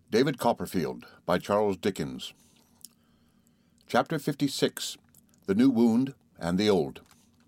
David Copperfield by Charles Dickens. Chapter 56. The New Wound and the Old.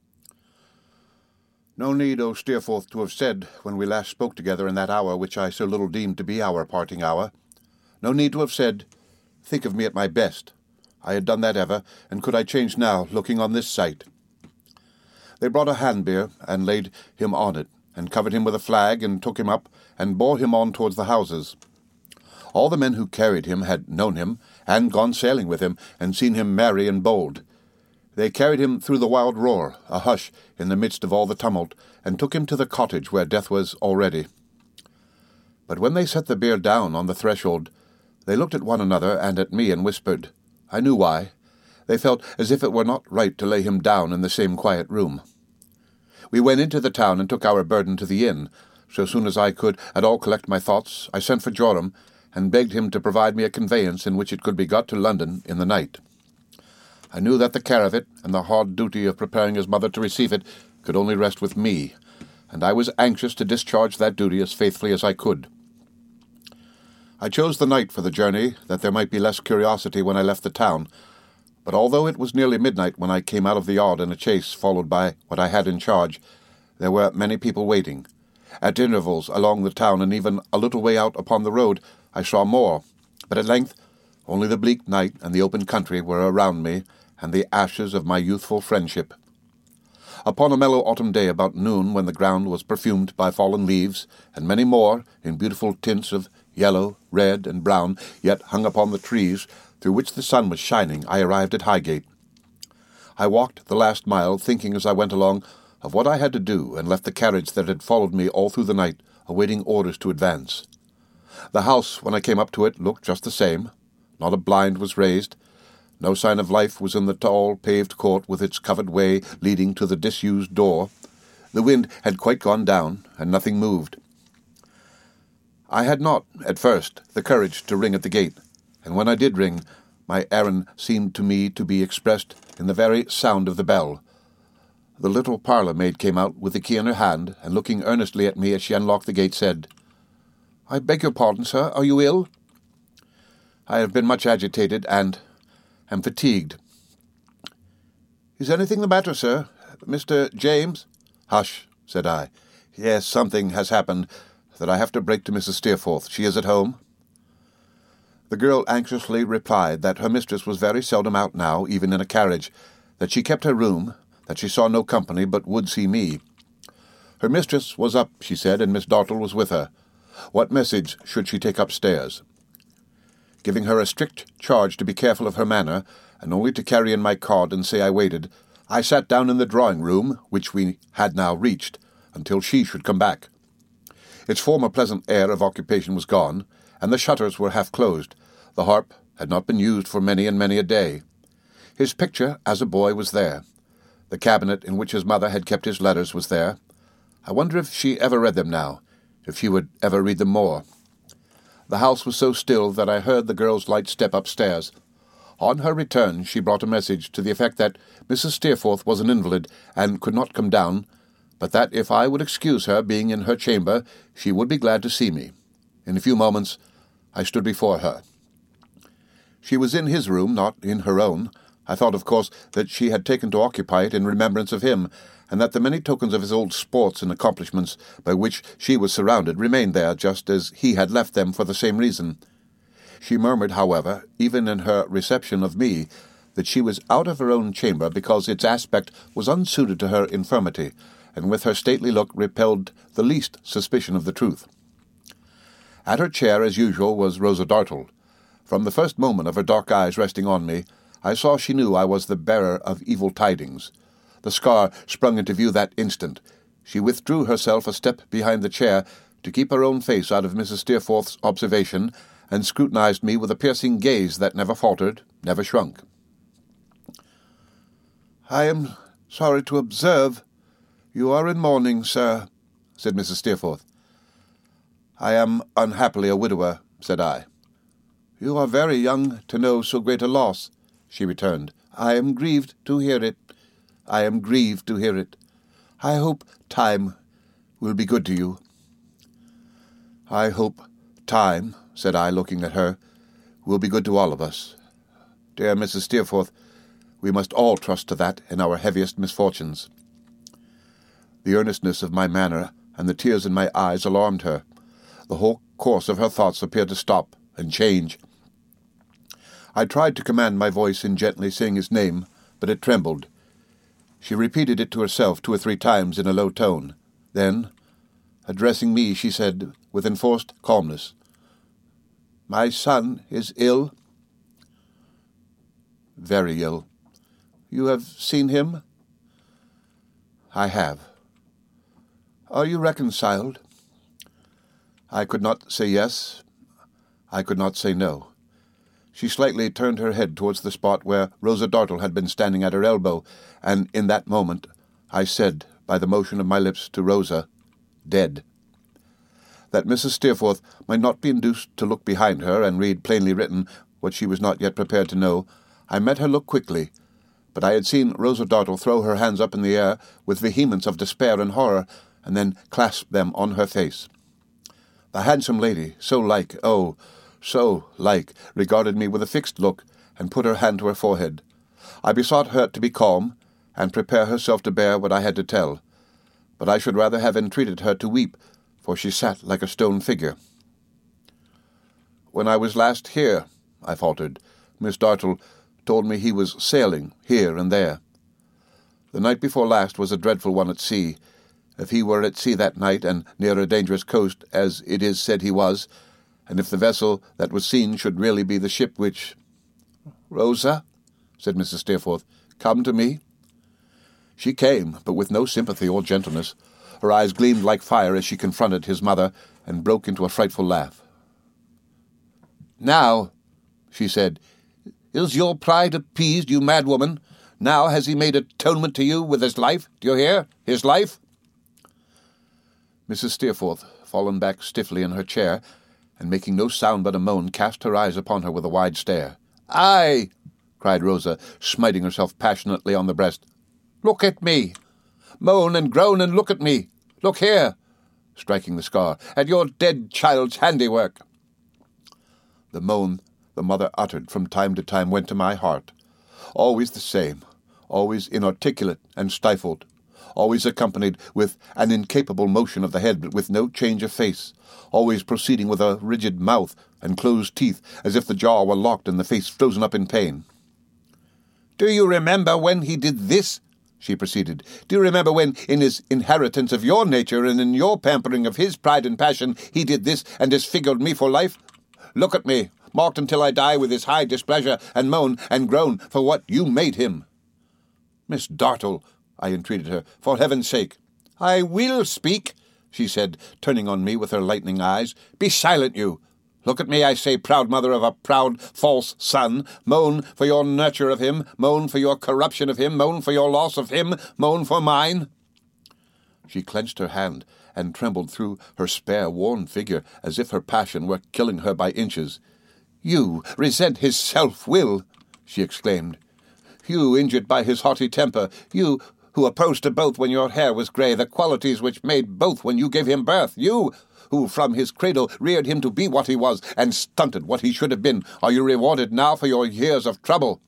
No need, O Steerforth, to have said, when we last spoke together in that hour which I so little deemed to be our parting hour, no need to have said, think of me at my best. I had done that ever, and could I change now, looking on this sight? They brought a hand-bier, and laid him on it, and covered him with a flag, and took him up, and bore him on towards the houses. All the men who carried him had known him, and gone sailing with him, and seen him merry and bold. They carried him through the wild roar, a hush in the midst of all the tumult, and took him to the cottage where death was already. But when they set the bier down on the threshold, they looked at one another and at me and whispered. I knew why. They felt as if it were not right to lay him down in the same quiet room. We went into the town and took our burden to the inn. So soon as I could at all collect my thoughts, I sent for Joram, and begged him to provide me a conveyance in which it could be got to London in the night. I knew that the care of it, and the hard duty of preparing his mother to receive it, could only rest with me, and I was anxious to discharge that duty as faithfully as I could. I chose the night for the journey, that there might be less curiosity when I left the town, but although it was nearly midnight when I came out of the yard in a chaise followed by what I had in charge, there were many people waiting. At intervals along the town, and even a little way out upon the road, I saw more, but at length only the bleak night and the open country were around me, and the ashes of my youthful friendship. Upon a mellow autumn day about noon, when the ground was perfumed by fallen leaves, and many more, in beautiful tints of yellow, red, and brown, yet hung upon the trees, through which the sun was shining, I arrived at Highgate. I walked the last mile, thinking as I went along of what I had to do, and left the carriage that had followed me all through the night, awaiting orders to advance. The house, when I came up to it, looked just the same. Not a blind was raised. No sign of life was in the tall paved court with its covered way leading to the disused door. The wind had quite gone down, and nothing moved. I had not, at first, the courage to ring at the gate, and when I did ring, my errand seemed to me to be expressed in the very sound of the bell. The little parlour-maid came out with the key in her hand, and looking earnestly at me as she unlocked the gate, said, I beg your pardon, sir. Are you ill? I have been much agitated, and am fatigued. Is anything the matter, sir? Mr. James? Hush, said I. Yes, something has happened that I have to break to Mrs. Steerforth. She is at home? The girl anxiously replied that her mistress was very seldom out now, even in a carriage, that she kept her room, that she saw no company, but would see me. Her mistress was up, she said, and Miss Dartle was with her. What message should she take upstairs? Giving her a strict charge to be careful of her manner, and only to carry in my card and say I waited, I sat down in the drawing-room, which we had now reached, until she should come back. Its former pleasant air of occupation was gone, and the shutters were half closed. The harp had not been used for many and many a day. His picture, as a boy, was there. The cabinet in which his mother had kept his letters was there. I wonder if she ever read them now, if she would ever read them more. The house was so still that I heard the girl's light step upstairs. On her return she brought a message to the effect that Mrs. Steerforth was an invalid and could not come down, but that if I would excuse her being in her chamber, she would be glad to see me. In a few moments I stood before her. She was in his room, not in her own. I thought, of course, that she had taken to occupy it in remembrance of him, and that the many tokens of his old sports and accomplishments by which she was surrounded remained there just as he had left them for the same reason. She murmured, however, even in her reception of me, that she was out of her own chamber because its aspect was unsuited to her infirmity, and with her stately look repelled the least suspicion of the truth. At her chair, as usual, was Rosa Dartle. From the first moment of her dark eyes resting on me, I saw she knew I was the bearer of evil tidings. The scar sprung into view that instant. She withdrew herself a step behind the chair to keep her own face out of Mrs. Steerforth's observation, and scrutinized me with a piercing gaze that never faltered, never shrunk. I am sorry to observe you are in mourning, sir, said Mrs. Steerforth. I am unhappily a widower, said I. You are very young to know so great a loss, she returned. I am grieved to hear it. I am grieved to hear it. I hope time will be good to you. I hope time, said I, looking at her, will be good to all of us. Dear Mrs. Steerforth, we must all trust to that in our heaviest misfortunes." The earnestness of my manner and the tears in my eyes alarmed her. The whole course of her thoughts appeared to stop and change. I tried to command my voice in gently saying his name, but it trembled. She repeated it to herself 2 or 3 times in a low tone. Then, addressing me, she said, with enforced calmness, "My son is ill?" "Very ill." "You have seen him?" "I have." "Are you reconciled?" I could not say yes. I could not say no. She slightly turned her head towards the spot where Rosa Dartle had been standing at her elbow, and in that moment I said, by the motion of my lips to Rosa, "Dead." That Mrs. Steerforth might not be induced to look behind her and read plainly written what she was not yet prepared to know, I met her look quickly, but I had seen Rosa Dartle throw her hands up in the air with vehemence of despair and horror, and then clasp them on her face. The handsome lady, so like, oh, so like, regarded me with a fixed look, and put her hand to her forehead. I besought her to be calm, and prepare herself to bear what I had to tell, but I should rather have entreated her to weep, for she sat like a stone figure. "When I was last here," I faltered, "Miss Dartle told me he was sailing here and there. The night before last was a dreadful one at sea. If he were at sea that night, and near a dangerous coast, as it is said he was, and if the vessel that was seen should really be the ship which—" "Rosa," said Mrs. Steerforth, "come to me." She came, but with no sympathy or gentleness. Her eyes gleamed like fire as she confronted his mother, and broke into a frightful laugh. "Now," she said, "is your pride appeased, you mad woman? Now has he made atonement to you with his life? Do you hear? His life?" Mrs. Steerforth, fallen back stiffly in her chair, and making no sound but a moan, cast her eyes upon her with a wide stare. "Aye," cried Rosa, smiting herself passionately on the breast. "Look at me! Moan and groan and look at me! Look here," striking the scar, "at your dead child's handiwork." The moan the mother uttered from time to time went to my heart. Always the same, always inarticulate and stifled, always accompanied with an incapable motion of the head but with no change of face, always proceeding with a rigid mouth and closed teeth, as if the jaw were locked and the face frozen up in pain. "Do you remember when he did this?" she proceeded. "Do you remember when, in his inheritance of your nature and in your pampering of his pride and passion, he did this and disfigured me for life? Look at me, marked until I die with his high displeasure, and moan and groan for what you made him." "Miss Dartle," I entreated her, "for heaven's sake." "I will speak," she said, turning on me with her lightning eyes. "Be silent, you. Look at me, I say, proud mother of a proud, false son. Moan for your nurture of him, moan for your corruption of him, moan for your loss of him, moan for mine." She clenched her hand and trembled through her spare, worn figure, as if her passion were killing her by inches. "You resent his self-will," she exclaimed. "You, injured by his haughty temper, you who opposed to both when your hair was grey, the qualities which made both when you gave him birth, you who from his cradle reared him to be what he was, and stunted what he should have been, are you rewarded now for your years of trouble?"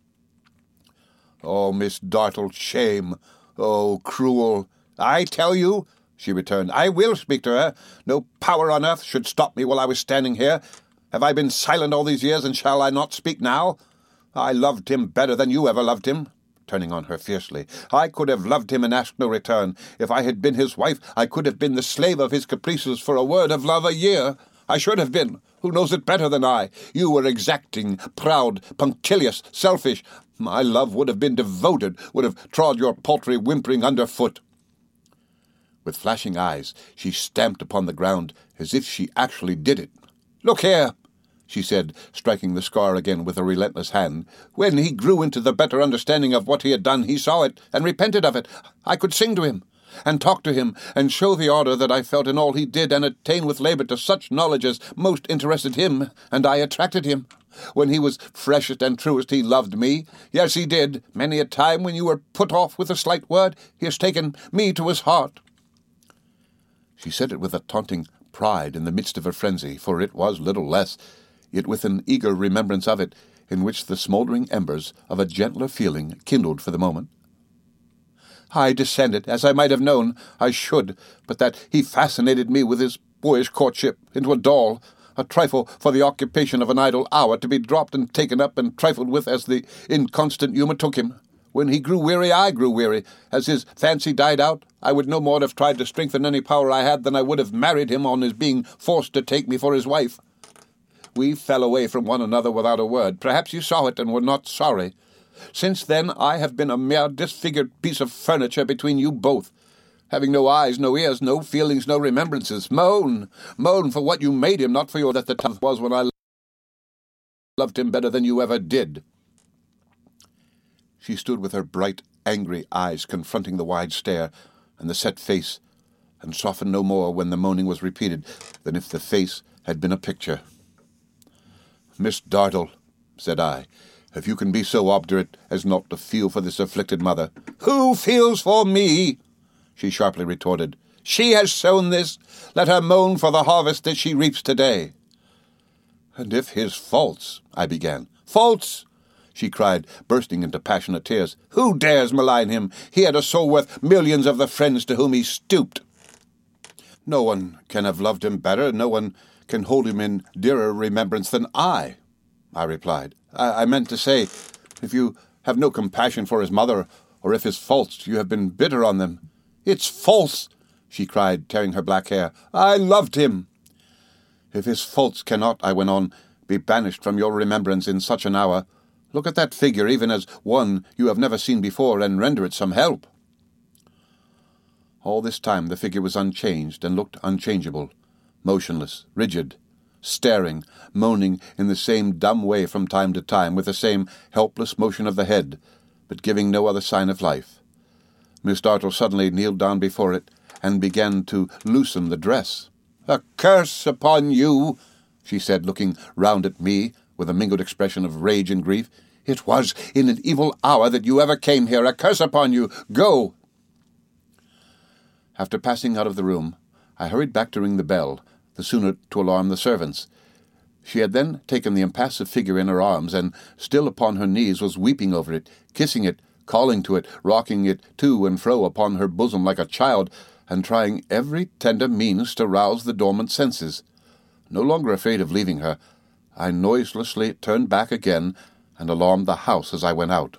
"Oh, Miss Dartle, shame! Oh, cruel!" "I tell you," she returned, "I will speak to her. No power on earth should stop me while I was standing here. Have I been silent all these years, and shall I not speak now? I loved him better than you ever loved him," turning on her fiercely. "I could have loved him and asked no return. If I had been his wife, I could have been the slave of his caprices for a word of love a year. I should have been. Who knows it better than I? You were exacting, proud, punctilious, selfish. My love would have been devoted, would have trod your paltry whimpering underfoot." With flashing eyes, she stamped upon the ground as if she actually did it. "Look here," she said, striking the scar again with a relentless hand. "When he grew into the better understanding of what he had done, he saw it, and repented of it. I could sing to him, and talk to him, and show the ardour that I felt in all he did, and attain with labour to such knowledge as most interested him, and I attracted him. When he was freshest and truest, he loved me. Yes, he did. Many a time when you were put off with a slight word, he has taken me to his heart." She said it with a taunting pride in the midst of her frenzy, for it was little less, yet with an eager remembrance of it, in which the smouldering embers of a gentler feeling kindled for the moment. I descended, as I might have known I should, but that he fascinated me with his boyish courtship into a doll, a trifle for the occupation of an idle hour, to be dropped and taken up and trifled with as the inconstant humour took him. When he grew weary, I grew weary. As his fancy died out, I would no more have tried to strengthen any power I had than I would have married him on his being forced to take me for his wife. We fell away from one another without a word. Perhaps you saw it and were not sorry. Since then I have been a mere disfigured piece of furniture between you both, having no eyes, no ears, no feelings, no remembrances. Moan for what you made him, not for your that the time was when I loved him better than you ever did. She stood with her bright, angry eyes confronting the wide stare and the set face, and softened no more when the moaning was repeated than if the face had been a picture. "Miss Dartle," said I, "if you can be so obdurate as not to feel for this afflicted mother—" "Who feels for me?" she sharply retorted. "She has sown this. Let her moan for the harvest that she reaps today." "And if his faults—" I began. "Faults!" she cried, bursting into passionate tears. "Who dares malign him? He had a soul worth millions of the friends to whom he stooped." "No one can have loved him better, no one can hold him in dearer remembrance than I replied. I meant to say, if you have no compassion for his mother, or if his faults you have been bitter on them." "It's false!" she cried, tearing her black hair. "I loved him." "If his faults cannot," I went on, "be banished from your remembrance in such an hour, look at that figure even as one you have never seen before, and render it some help." All this time the figure was unchanged and looked unchangeable, motionless, rigid, staring, moaning in the same dumb way from time to time, with the same helpless motion of the head, but giving no other sign of life. Miss Dartle suddenly kneeled down before it, and began to loosen the dress. "A curse upon you," she said, looking round at me with a mingled expression of rage and grief. "It was in an evil hour that you ever came here. A curse upon you! Go!" After passing out of the room, I hurried back to ring the bell, the sooner to alarm the servants. She had then taken the impassive figure in her arms, and, still upon her knees, was weeping over it, kissing it, calling to it, rocking it to and fro upon her bosom like a child, and trying every tender means to rouse the dormant senses. No longer afraid of leaving her, I noiselessly turned back again, and alarmed the house as I went out.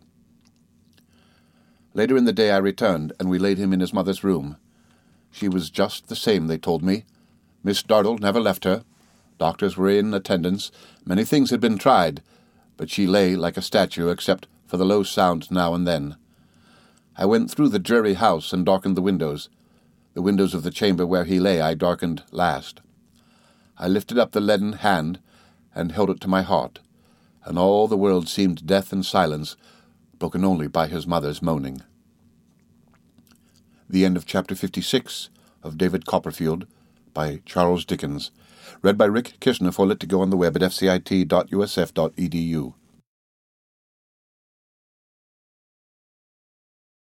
Later in the day I returned, and we laid him in his mother's room. She was just the same, they told me. Miss Dartle never left her. Doctors were in attendance. Many things had been tried, but she lay like a statue, except for the low sound now and then. I went through the dreary house and darkened the windows. The windows of the chamber where he lay I darkened last. I lifted up the leaden hand and held it to my heart, and all the world seemed death and silence, broken only by his mother's moaning. The end of Chapter 56 of David Copperfield by Charles Dickens. Read by Rick Kishner for Lit2Go on the web at fcit.usf.edu.